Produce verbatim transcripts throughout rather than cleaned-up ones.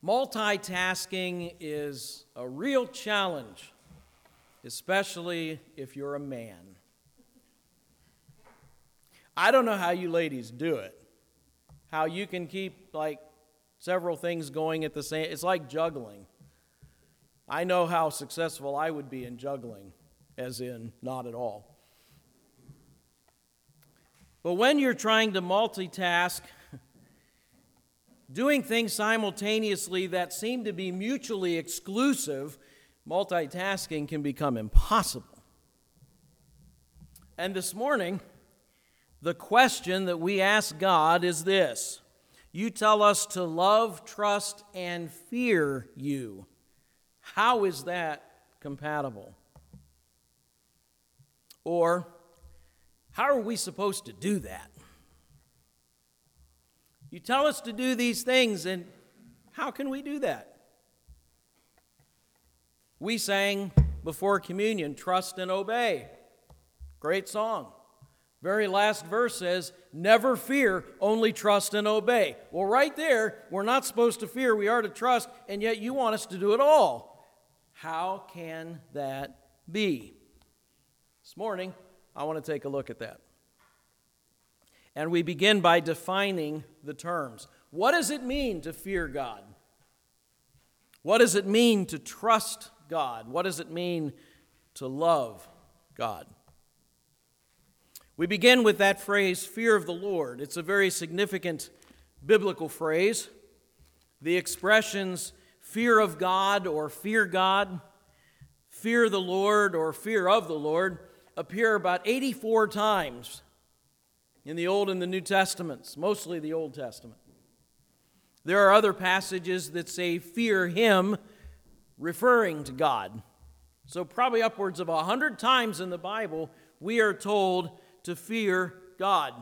Multitasking is a real challenge, especially if you're a man. I don't know how you ladies do it, how you can keep like several things going at the same. It's like juggling. I know how successful I would be in juggling, as in not at all. But when you're trying to multitask, doing things simultaneously that seem to be mutually exclusive, multitasking can become impossible. And this morning, the question that we ask God is this: you tell us to love, trust, and fear you. How is that compatible? Or, how are we supposed to do that? You tell us to do these things, and how can we do that? We sang before communion, trust and obey. Great song. Very last verse says, never fear, only trust and obey. Well, right there, we're not supposed to fear, we are to trust, and yet you want us to do it all. How can that be? This morning, I want to take a look at that. And we begin by defining the terms. What does it mean to fear God? What does it mean to trust God? What does it mean to love God? We begin with that phrase, fear of the Lord. It's a very significant biblical phrase. The expressions fear of God or fear God, fear the Lord or fear of the Lord appear about eighty-four times in the Old and the New Testaments, mostly the Old Testament. There are other passages that say fear Him, referring to God. So probably upwards of a hundred times in the Bible, we are told to fear God.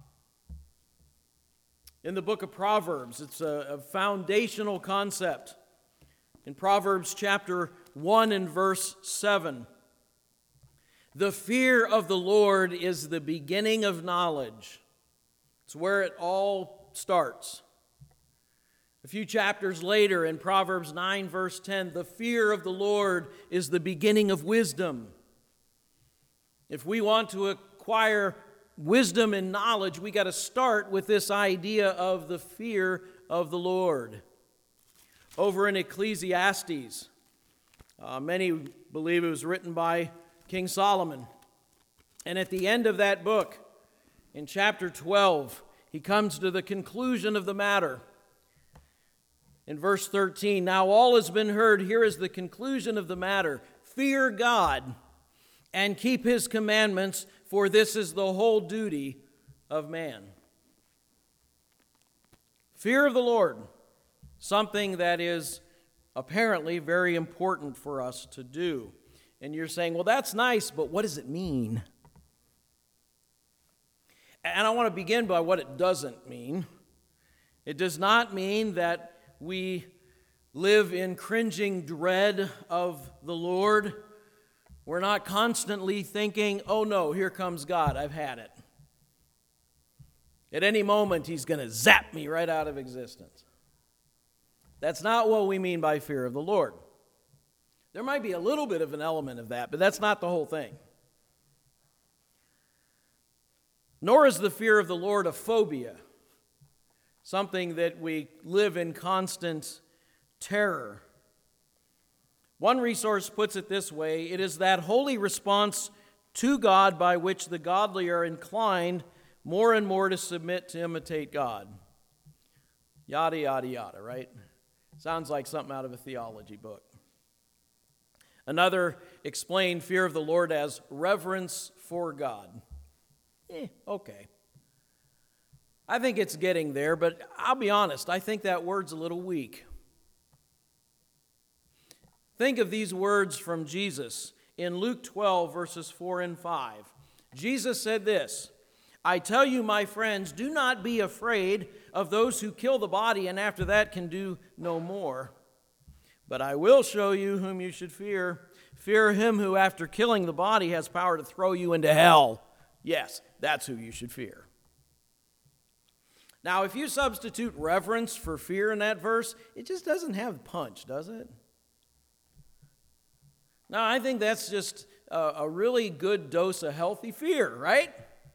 In the book of Proverbs, it's a, a foundational concept. In Proverbs chapter one and verse seven, the fear of the Lord is the beginning of knowledge. It's where it all starts. A few chapters later in Proverbs nine verse ten, the fear of the Lord is the beginning of wisdom. If we want to acquire wisdom and knowledge, we got to start with this idea of the fear of the Lord. Over in Ecclesiastes, uh, many believe it was written by King Solomon. And at the end of that book, in chapter twelve, he comes to the conclusion of the matter. In verse thirteen, now all has been heard, here is the conclusion of the matter. Fear God and keep His commandments, for this is the whole duty of man. Fear of the Lord, something that is apparently very important for us to do. And you're saying, well, that's nice, but what does it mean? And I want to begin by what it doesn't mean. It does not mean that we live in cringing dread of the Lord. We're not constantly thinking, oh no, here comes God, I've had it. At any moment, He's going to zap me right out of existence. That's not what we mean by fear of the Lord. There might be a little bit of an element of that, but that's not the whole thing. Nor is the fear of the Lord a phobia, something that we live in constant terror. One resource puts it this way: it is that holy response to God by which the godly are inclined more and more to submit to imitate God. Yada, yada, yada, right? Sounds like something out of a theology book. Another explained fear of the Lord as reverence for God. Eh, okay. I think it's getting there, but I'll be honest, I think that word's a little weak. Think of these words from Jesus in Luke twelve, verses four and five. Jesus said this, I tell you, my friends, do not be afraid of those who kill the body and after that can do no more. But I will show you whom you should fear. Fear Him who after killing the body has power to throw you into hell. Yes, that's who you should fear. Now, if you substitute reverence for fear in that verse, it just doesn't have punch, does it? Now, I think that's just a, a really good dose of healthy fear, right?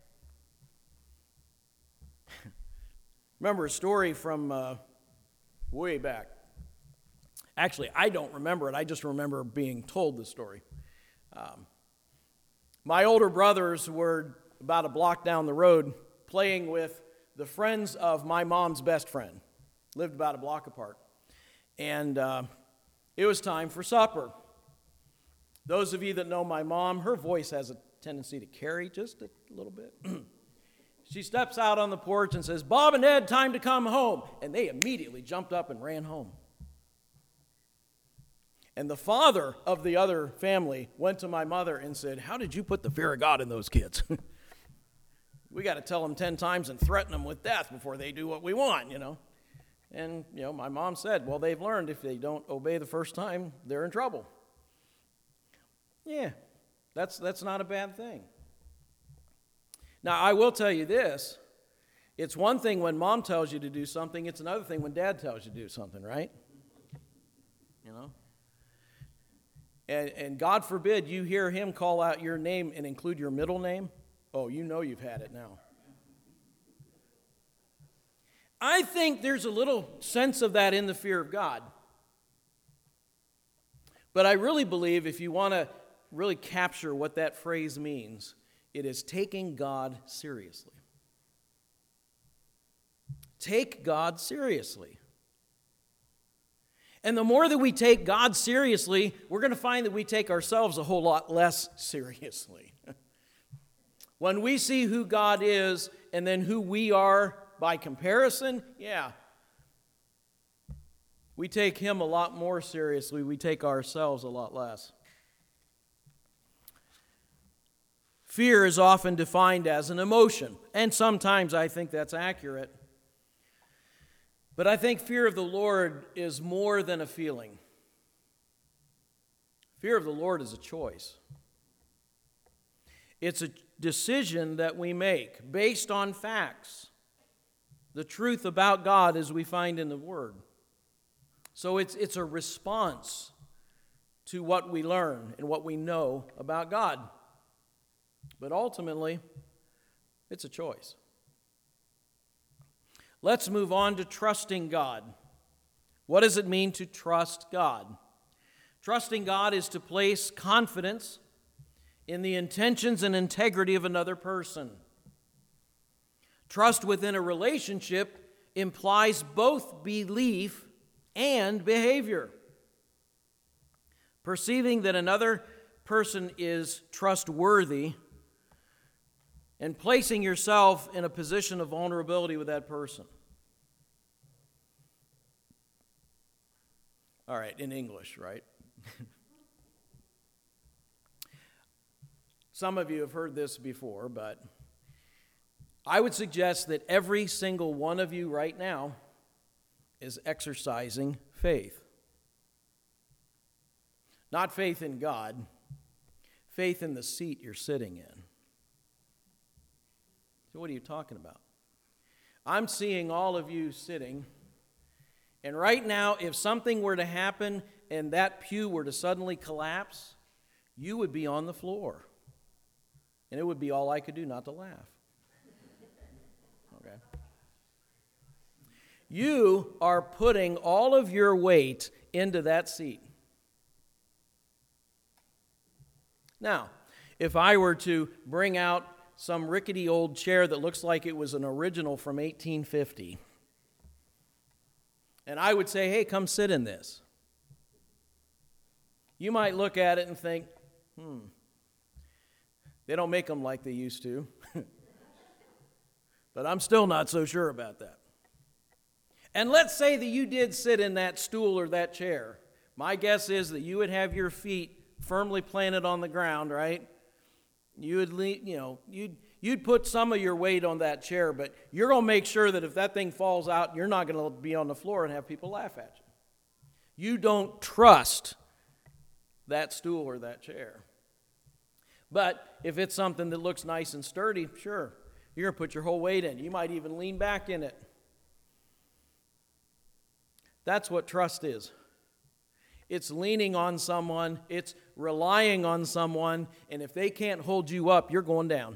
Remember a story from uh, way back. Actually, I don't remember it. I just remember being told the story. Um, my older brothers were about a block down the road playing with the friends of my mom's best friend. Lived about a block apart. And uh, it was time for supper. Those of you that know my mom, her voice has a tendency to carry just a little bit. She steps out on the porch and says, "Bob and Ed, time to come home." And they immediately jumped up and ran home. And the father of the other family went to my mother and said, "How did you put the fear of God in those kids? We got to tell them ten times and threaten them with death before they do what we want, you know." And, you know, my mom said, well, they've learned if they don't obey the first time, they're in trouble. Yeah, that's that's not a bad thing. Now, I will tell you this. It's one thing when mom tells you to do something. It's another thing when dad tells you to do something, right? You know? And, and God forbid you hear him call out your name and include your middle name. Oh, you know you've had it now. I think there's a little sense of that in the fear of God. But I really believe if you want to really capture what that phrase means, it is taking God seriously. Take God seriously. And the more that we take God seriously, we're going to find that we take ourselves a whole lot less seriously. When we see who God is and then who we are by comparison, yeah, we take him a lot more seriously. We take ourselves a lot less. Fear is often defined as an emotion, and sometimes I think that's accurate. But I think fear of the Lord is more than a feeling. Fear of the Lord is a choice. It's a decision that we make based on facts, the truth about God as we find in the Word. So it's, it's a response to what we learn and what we know about God. But ultimately, it's a choice. Let's move on to trusting God. What does it mean to trust God? Trusting God is to place confidence in the intentions and integrity of another person. Trust within a relationship implies both belief and behavior. Perceiving that another person is trustworthy and placing yourself in a position of vulnerability with that person. All right, in English, right? Some of you have heard this before, but I would suggest that every single one of you right now is exercising faith. Not faith in God, faith in the seat you're sitting in. So what are you talking about? I'm seeing all of you sitting, and right now, if something were to happen and that pew were to suddenly collapse, you would be on the floor. And it would be all I could do not to laugh. Okay. You are putting all of your weight into that seat. Now, if I were to bring out some rickety old chair that looks like it was an original from eighteen fifty, and I would say, hey, come sit in this, you might look at it and think, hmm, they don't make them like they used to. But I'm still not so sure about that. And let's say that you did sit in that stool or that chair. My guess is that you would have your feet firmly planted on the ground, right? You would, you know, you'd you'd put some of your weight on that chair, but you're going to make sure that if that thing falls out, you're not going to be on the floor and have people laugh at you. You don't trust that stool or that chair. But if it's something that looks nice and sturdy, sure, you're going to put your whole weight in. You might even lean back in it. That's what trust is. It's leaning on someone, it's relying on someone, and if they can't hold you up, you're going down.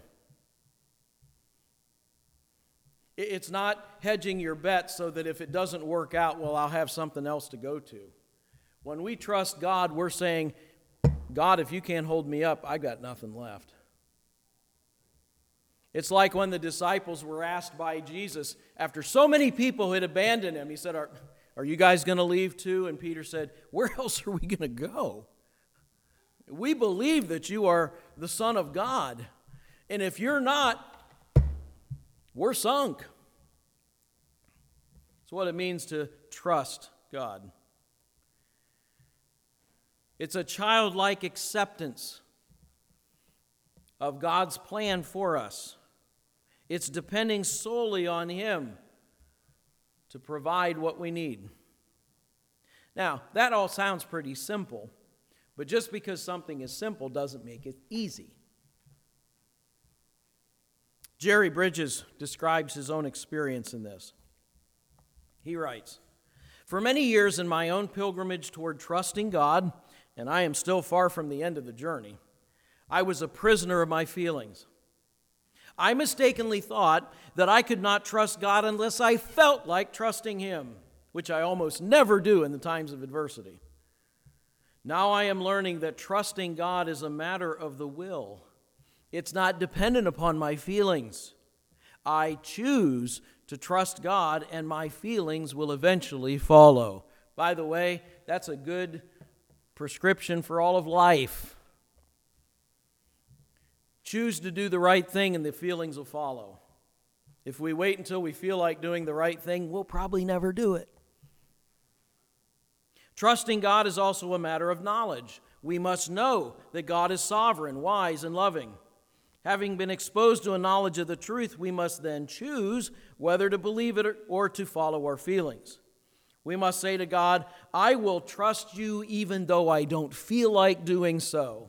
It's not hedging your bet so that if it doesn't work out, well, I'll have something else to go to. When we trust God, we're saying, God, if you can't hold me up, I got nothing left. It's like when the disciples were asked by Jesus, after so many people had abandoned him, he said, are, are you guys going to leave too? And Peter said, where else are we going to go? We believe that you are the Son of God. And if you're not, we're sunk. That's what it means to trust God. It's a childlike acceptance of God's plan for us. It's depending solely on Him to provide what we need. Now, that all sounds pretty simple, but just because something is simple doesn't make it easy. Jerry Bridges describes his own experience in this. He writes, "For many years in my own pilgrimage toward trusting God, and I am still far from the end of the journey, I was a prisoner of my feelings. I mistakenly thought that I could not trust God unless I felt like trusting Him, which I almost never do in the times of adversity. Now I am learning that trusting God is a matter of the will. It's not dependent upon my feelings. I choose to trust God, and my feelings will eventually follow." By the way, that's a good prescription for all of life. Choose to do the right thing, and the feelings will follow. If we wait until we feel like doing the right thing, we'll probably never do it. Trusting God is also a matter of knowledge. We must know that God is sovereign, wise, and loving. Having been exposed to a knowledge of the truth, we must then choose whether to believe it or to follow our feelings. We must say to God, I will trust you even though I don't feel like doing so.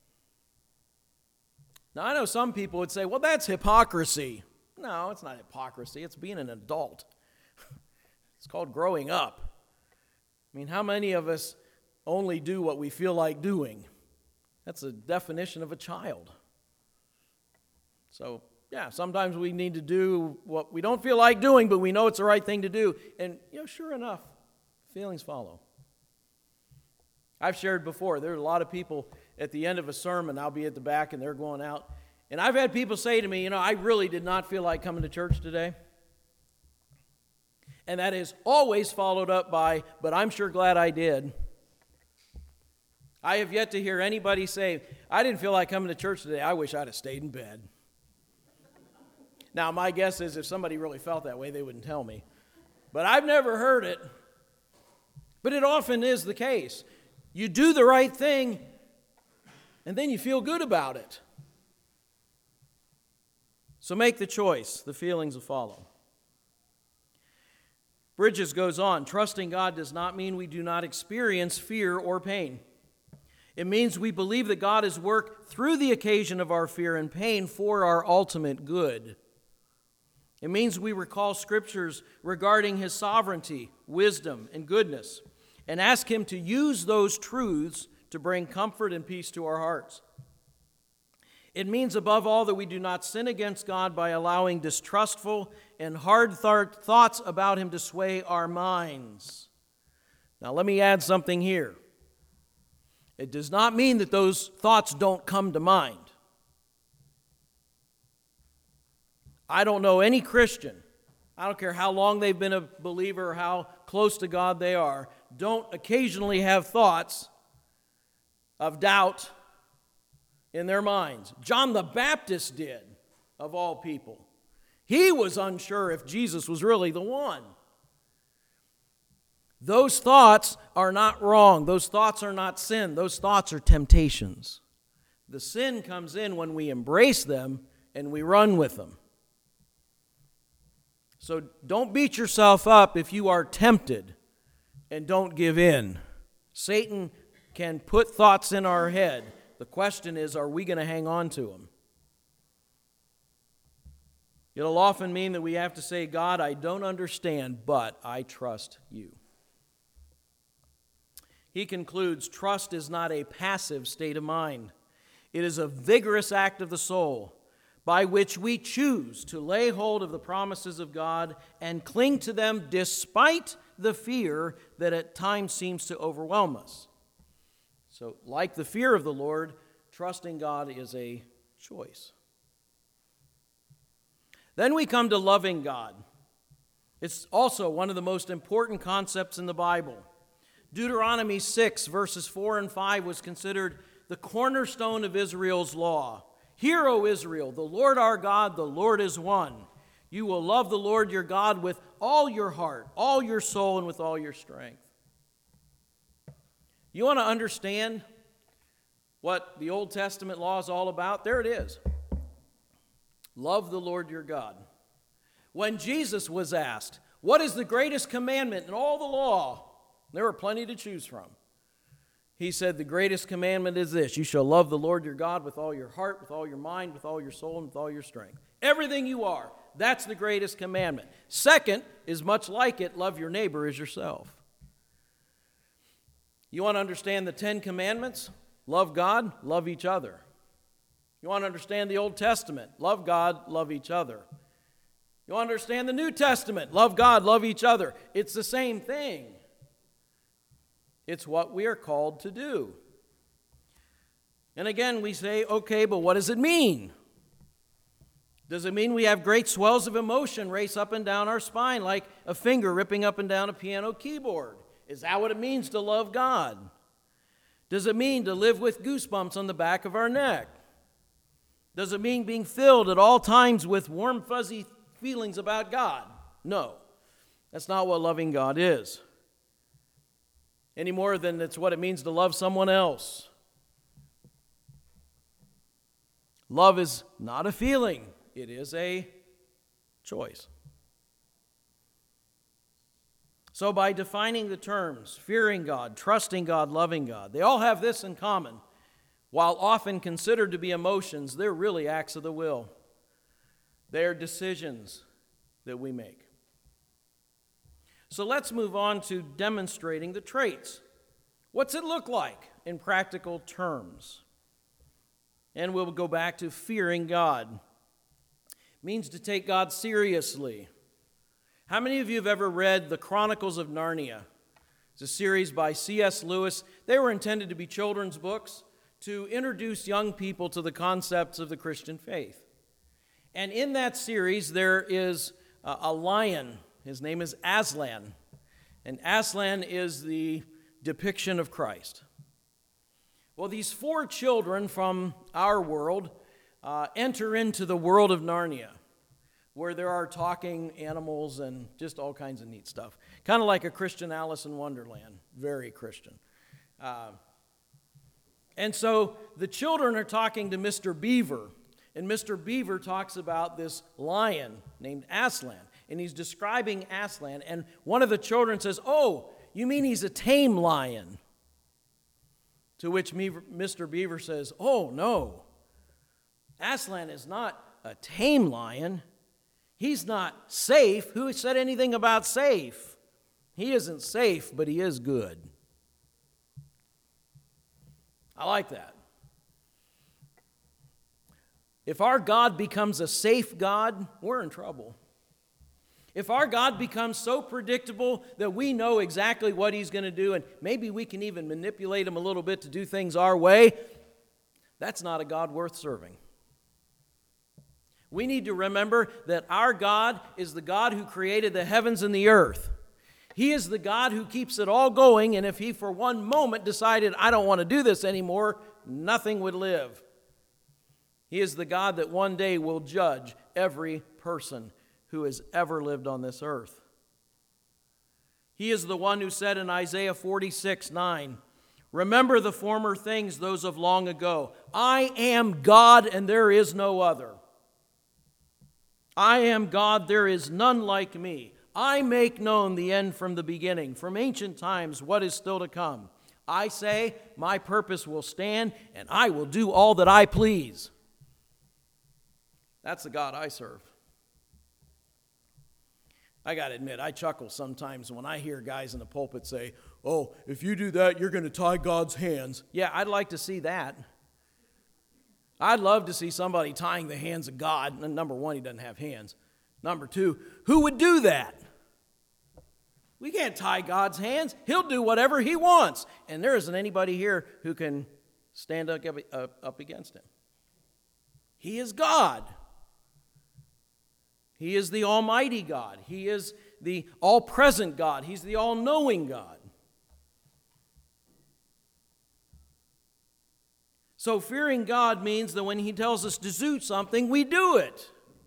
Now, I know some people would say, well, that's hypocrisy. No, it's not hypocrisy. It's being an adult. It's called growing up. I mean, how many of us only do what we feel like doing? That's the definition of a child. So, yeah, sometimes we need to do what we don't feel like doing, but we know it's the right thing to do. And, you know, sure enough, feelings follow. I've shared before, there are a lot of people at the end of a sermon, I'll be at the back and they're going out. And I've had people say to me, you know, I really did not feel like coming to church today. And that is always followed up by, but I'm sure glad I did. I have yet to hear anybody say, I didn't feel like coming to church today. I wish I'd have stayed in bed. Now, my guess is if somebody really felt that way, they wouldn't tell me. But I've never heard it. But it often is the case. You do the right thing, and then you feel good about it. So make the choice. The feelings will follow. Bridges goes on, trusting God does not mean we do not experience fear or pain. It means we believe that God has worked through the occasion of our fear and pain for our ultimate good. It means we recall scriptures regarding His sovereignty, wisdom, and goodness, and ask Him to use those truths to bring comfort and peace to our hearts. It means, above all, that we do not sin against God by allowing distrustful and hard th- thoughts about Him to sway our minds. Now, let me add something here. It does not mean that those thoughts don't come to mind. I don't know any Christian, I don't care how long they've been a believer or how close to God they are, don't occasionally have thoughts of doubt in their minds. John the Baptist did, of all people. He was unsure if Jesus was really the one. Those thoughts are not wrong. Those thoughts are not sin. Those thoughts are temptations. The sin comes in when we embrace them and we run with them. So don't beat yourself up if you are tempted, and don't give in. Satan can put thoughts in our head. The question is, are we going to hang on to them? It'll often mean that we have to say, God, I don't understand, but I trust you. he concludes, trust is not a passive state of mind. It is a vigorous act of the soul by which we choose to lay hold of the promises of God and cling to them despite the fear that at times seems to overwhelm us. So, like the fear of the Lord, trusting God is a choice. Then we come to loving God. It's also one of the most important concepts in the Bible. Deuteronomy six, verses four and five was considered the cornerstone of Israel's law. Hear, O Israel, the Lord our God, the Lord is one. You will love the Lord your God with all your heart, all your soul, and with all your strength. You want to understand what the Old Testament law is all about? There it is. Love the Lord your God. When Jesus was asked, what is the greatest commandment in all the law? There were plenty to choose from. He said, the greatest commandment is this: you shall love the Lord your God with all your heart, with all your mind, with all your soul, and with all your strength. Everything you are, that's the greatest commandment. Second is much like it: love your neighbor as yourself. You want to understand the Ten Commandments? Love God, love each other. You want to understand the Old Testament? Love God, love each other. You want to understand the New Testament? Love God, love each other. It's the same thing. It's what we are called to do. And again, we say, okay, but what does it mean? Does it mean we have great swells of emotion race up and down our spine like a finger ripping up and down a piano keyboard? Is that what it means to love God? Does it mean to live with goosebumps on the back of our neck? Does it mean being filled at all times with warm, fuzzy feelings about God? No, that's not what loving God is. Any more than it's what it means to love someone else. Love is not a feeling, it is a choice. So by defining the terms, fearing God, trusting God, loving God, they all have this in common. While often considered to be emotions, they're really acts of the will. They're decisions that we make. So let's move on to demonstrating the traits. What's it look like in practical terms? And we'll go back to fearing God. It means to take God seriously. How many of you have ever read The Chronicles of Narnia? It's a series by C S Lewis. They were intended to be children's books to introduce young people to the concepts of the Christian faith. And in that series, there is a, a lion. His name is Aslan. And Aslan is the depiction of Christ. Well, these four children from our world uh, enter into the world of Narnia, where there are talking animals and just all kinds of neat stuff. Kind of like a Christian Alice in Wonderland. Very Christian. Uh, and so the children are talking to Mister Beaver. And Mister Beaver talks about this lion named Aslan. And he's describing Aslan. And one of the children says, "Oh, you mean he's a tame lion?" To which Mister Beaver says, "Oh, no. Aslan is not a tame lion. He's not safe. Who said anything about safe? He isn't safe, but he is good." I like that. If our God becomes a safe God, we're in trouble. If our God becomes so predictable that we know exactly what he's going to do, and maybe we can even manipulate him a little bit to do things our way, that's not a God worth serving. We need to remember that our God is the God who created the heavens and the earth. He is the God who keeps it all going, and if he for one moment decided, "I don't want to do this anymore," nothing would live. He is the God that one day will judge every person who has ever lived on this earth. He is the one who said in Isaiah forty-six nine, "Remember the former things, those of long ago. I am God and there is no other. I am God, there is none like me. I make known the end from the beginning, from ancient times what is still to come. I say, my purpose will stand, and I will do all that I please." That's the God I serve. I got to admit, I chuckle sometimes when I hear guys in the pulpit say, oh, if you do that, you're going to tie God's hands. Yeah, I'd like to see that. I'd love to see somebody tying the hands of God. And number one, he doesn't have hands. Number two, who would do that? We can't tie God's hands. He'll do whatever he wants. And there isn't anybody here who can stand up, up, up against him. He is God. He is the Almighty God. He is the all-present God. He's the all-knowing God. So fearing God means that when he tells us to do something, we do it.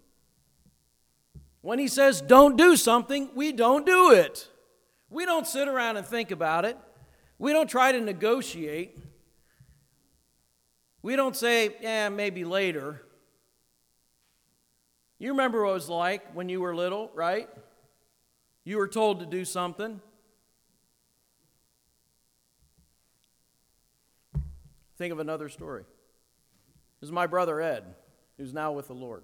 When he says don't do something, we don't do it. We don't sit around and think about it. We don't try to negotiate. We don't say, yeah, maybe later. You remember what it was like when you were little, right? You were told to do something. Think of another story. This is my brother Ed, who's now with the Lord.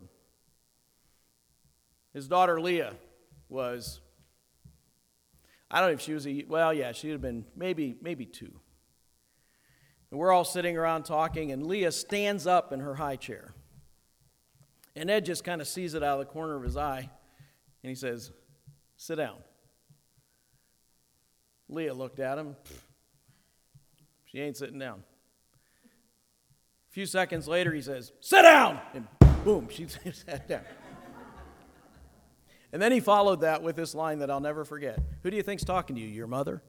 His daughter Leah was, I don't know if she was a, well, yeah, she would have been maybe, maybe two. And we're all sitting around talking, and Leah stands up in her high chair. And Ed just kind of sees it out of the corner of his eye, and he says, sit down. Leah looked at him. She ain't sitting down. A few seconds later, he says, sit down! And boom, she sat down. And then he followed that with this line that I'll never forget. Who do you think's talking to you, your mother?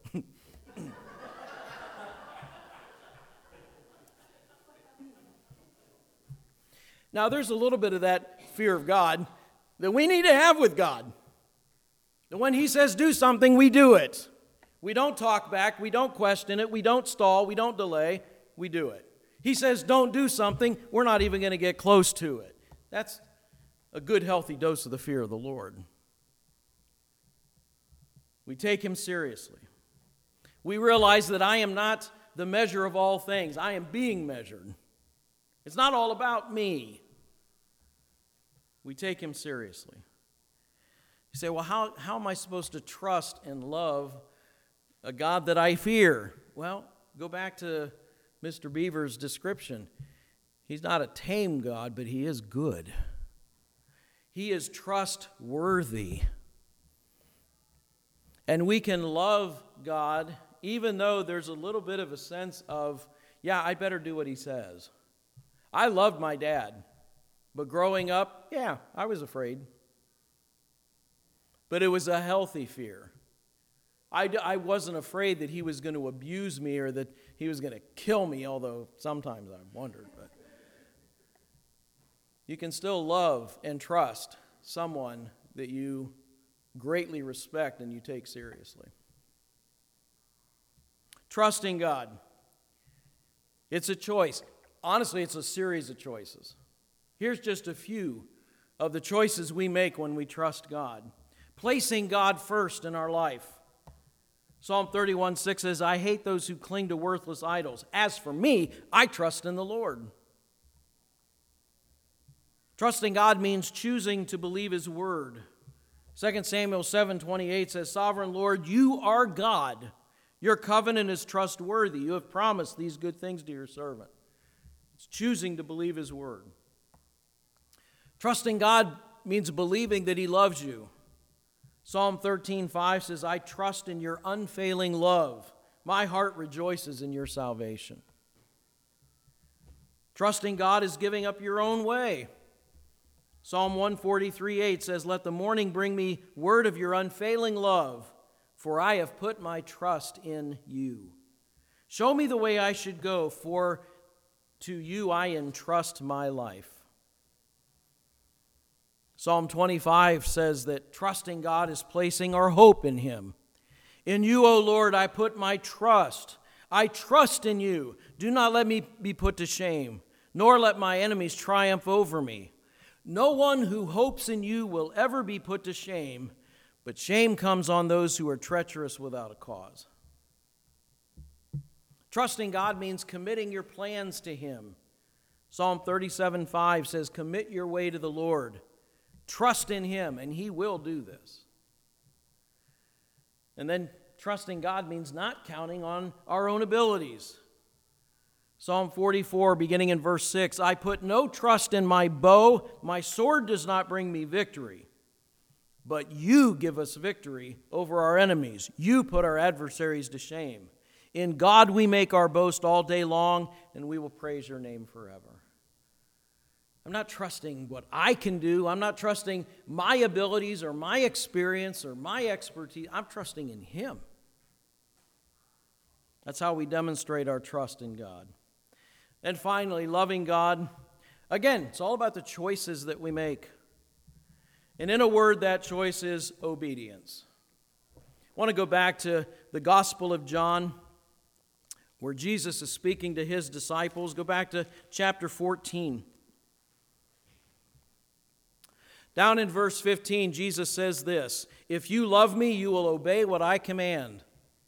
Now, there's a little bit of that fear of God that we need to have with God. That when he says do something, we do it. We don't talk back. We don't question it. We don't stall. We don't delay. We do it. He says don't do something. We're not even going to get close to it. That's a good, healthy dose of the fear of the Lord. We take him seriously. We realize that I am not the measure of all things. I am being measured. It's not all about me. We take him seriously. You say, well, how, how am I supposed to trust and love a God that I fear? Well, go back to Mister Beaver's description. He's not a tame God, but he is good. He is trustworthy. And we can love God even though there's a little bit of a sense of, yeah, I better do what he says. I loved my dad, but growing up, yeah, I was afraid. But it was a healthy fear. I, I wasn't afraid that he was going to abuse me or that he was going to kill me, although sometimes I wondered. But you can still love and trust someone that you greatly respect and you take seriously. Trusting God. It's a choice. Honestly, it's a series of choices. Here's just a few of the choices we make when we trust God. Placing God first in our life. Psalm thirty-one six says, I hate those who cling to worthless idols. As for me, I trust in the Lord. Trusting God means choosing to believe his word. Second Samuel seven twenty-eight says, Sovereign Lord, you are God. Your covenant is trustworthy. You have promised these good things to your servant. It's choosing to believe his word. Trusting God means believing that he loves you. Psalm thirteen five says, I trust in your unfailing love. My heart rejoices in your salvation. Trusting God is giving up your own way. Psalm one forty-three eight says, Let the morning bring me word of your unfailing love, for I have put my trust in you. Show me the way I should go, for to you I entrust my life. Psalm twenty-five says that trusting God is placing our hope in him. In you, O Lord, I put my trust. I trust in you. Do not let me be put to shame, nor let my enemies triumph over me. No one who hopes in you will ever be put to shame, but shame comes on those who are treacherous without a cause. Trusting God means committing your plans to him. Psalm thirty-seven five says, Commit your way to the Lord. Trust in him, and he will do this. And then trusting God means not counting on our own abilities. Psalm forty-four, beginning in verse six, I put no trust in my bow. My sword does not bring me victory. But you give us victory over our enemies. You put our adversaries to shame. In God we make our boast all day long, and we will praise your name forever. I'm not trusting what I can do. I'm not trusting my abilities or my experience or my expertise. I'm trusting in Him. That's how we demonstrate our trust in God. And finally, loving God. Again, it's all about the choices that we make. And in a word, that choice is obedience. I want to go back to the Gospel of John, where Jesus is speaking to his disciples. Go back to chapter fourteen. Down in verse fifteen, Jesus says this, if you love me, you will obey what I command.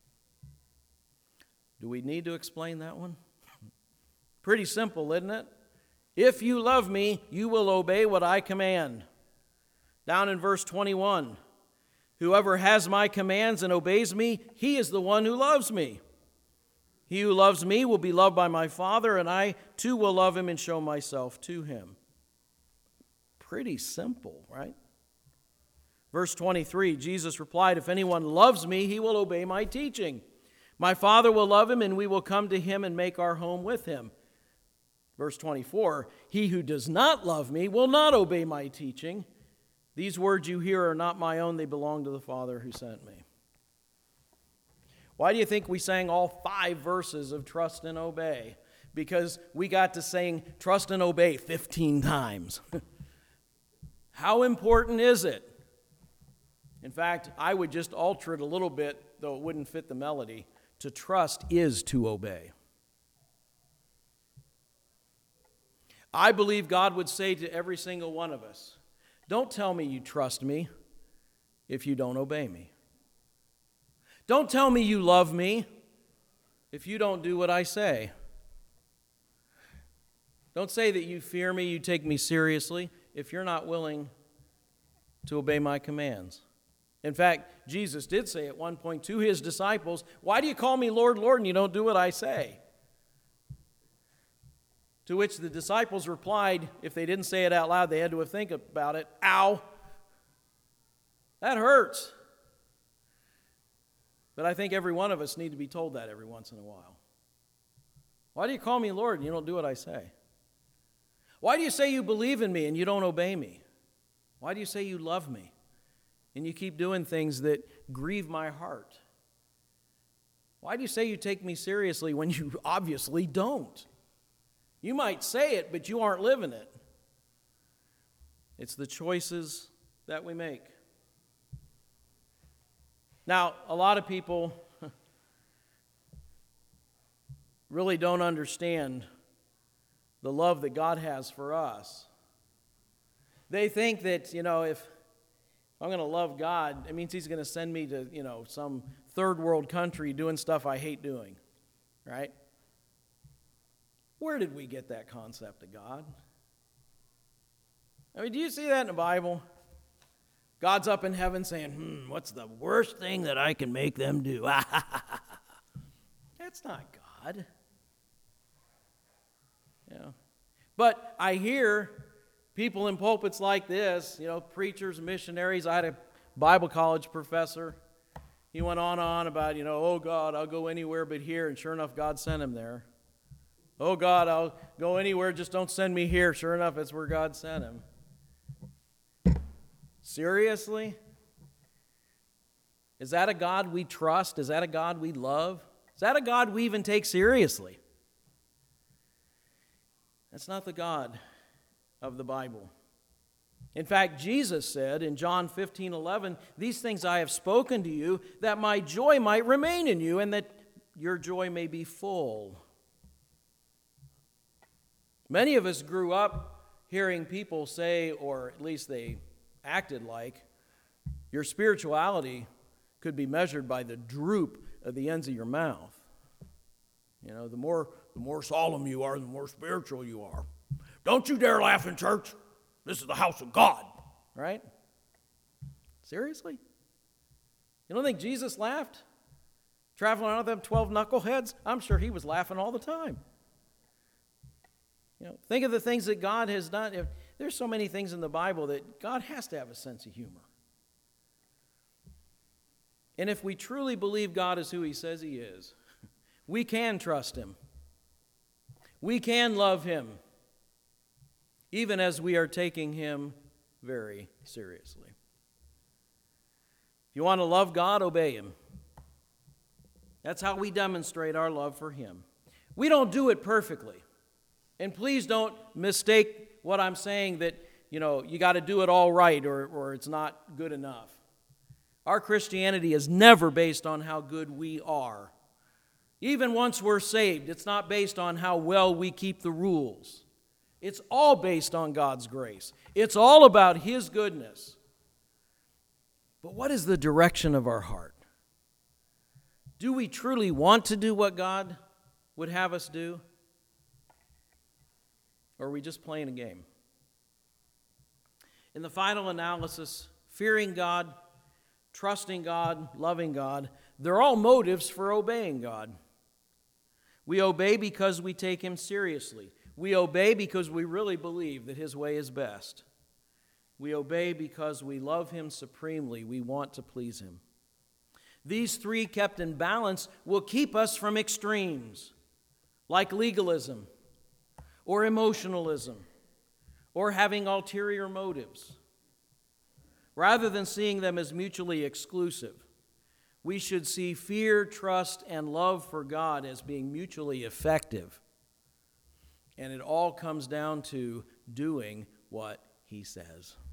Do we need to explain that one? Pretty simple, isn't it? If you love me, you will obey what I command. Down in verse twenty-one, whoever has my commands and obeys me, he is the one who loves me. He who loves me will be loved by my Father, and I too will love him and show myself to him. Pretty simple, right? Verse twenty-three, Jesus replied, if anyone loves me, he will obey my teaching. My Father will love him, and we will come to him and make our home with him. Verse twenty-four, he who does not love me will not obey my teaching. These words you hear are not my own, they belong to the Father who sent me. Why do you think we sang all five verses of trust and obey? Because we got to sing trust and obey fifteen times. How important is it? In fact, I would just alter it a little bit, though it wouldn't fit the melody. To trust is to obey. I believe God would say to every single one of us, don't tell me you trust me if you don't obey me. Don't tell me you love me if you don't do what I say. Don't say that you fear me, you take me seriously, if you're not willing to obey my commands. In fact, Jesus did say at one point to his disciples, why do you call me Lord, Lord, and you don't do what I say? To which the disciples replied, if they didn't say it out loud, they had to think about it. Ow! That hurts. But I think every one of us need to be told that every once in a while. Why do you call me Lord and you don't do what I say? Why do you say you believe in me and you don't obey me? Why do you say you love me and you keep doing things that grieve my heart? Why do you say you take me seriously when you obviously don't? You might say it, but you aren't living it. It's the choices that we make. Now, a lot of people really don't understand the love that God has for us. They think that, you know, if I'm going to love God, it means He's going to send me to, you know, some third world country doing stuff I hate doing, right? Where did we get that concept of God? I mean, do you see that in the Bible? God's up in heaven saying, hmm, what's the worst thing that I can make them do? That's not God. You know. But I hear people in pulpits like this, you know, preachers, missionaries. I had a Bible college professor. He went on and on about, you know, oh God, I'll go anywhere but here. And sure enough, God sent him there. Oh God, I'll go anywhere, just don't send me here. Sure enough, it's where God sent him. Seriously? Is that a God we trust? Is that a God we love? Is that a God we even take seriously? That's not the God of the Bible. In fact, Jesus said in John fifteen eleven, these things I have spoken to you, that my joy might remain in you, and that your joy may be full. Many of us grew up hearing people say, or at least they acted like, your spirituality could be measured by the droop of the ends of your mouth. You know, the more the more solemn you are, the more spiritual you are. Don't you dare laugh in church. This is the house of God. Right? Seriously? You don't think Jesus laughed? Traveling around with them twelve knuckleheads, I'm sure he was laughing all the time. You know, think of the things that God has done. There's so many things in the Bible that God has to have a sense of humor. And if we truly believe God is who he says he is, we can trust him. We can love him, even as we are taking him very seriously. If you want to love God, obey him. That's how we demonstrate our love for him. We don't do it perfectly. And please don't mistake what I'm saying that, you know, you got to do it all right or, or it's not good enough. Our Christianity is never based on how good we are. Even once we're saved, it's not based on how well we keep the rules. It's all based on God's grace. It's all about his goodness. But what is the direction of our heart? Do we truly want to do what God would have us do? Or are we just playing a game? In the final analysis, fearing God, trusting God, loving God, they're all motives for obeying God. We obey because we take him seriously. We obey because we really believe that his way is best. We obey because we love him supremely. We want to please him. These three kept in balance will keep us from extremes, like legalism or emotionalism or having ulterior motives. Rather than seeing them as mutually exclusive, we should see fear, trust, and love for God as being mutually effective. And it all comes down to doing what he says.